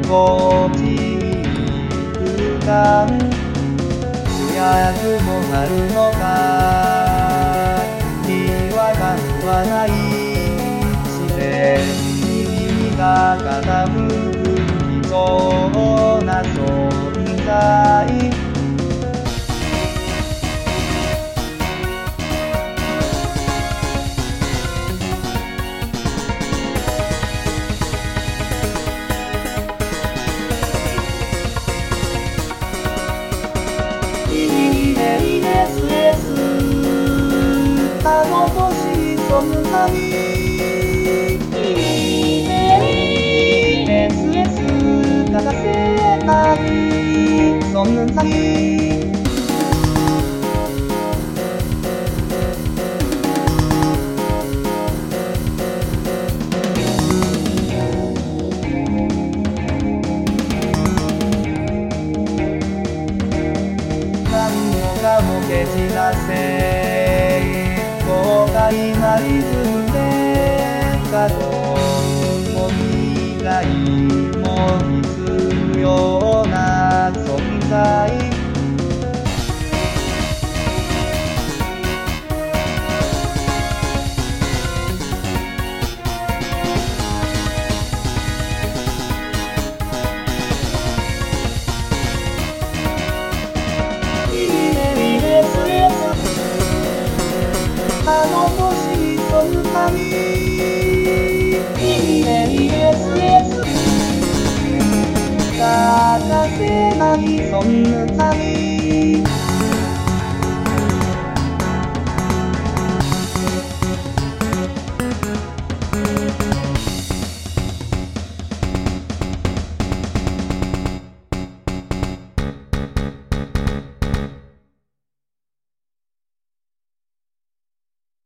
心地いい空間、主役もなるのか。違和感はない、自然に耳が傾く貴重な存在。あの星そんなにSSSS 欠かせない存在。何もかも蹴散らせ、豪快なリズムで過去も未来も必要な存在。あの星そんなに欠かせない存在。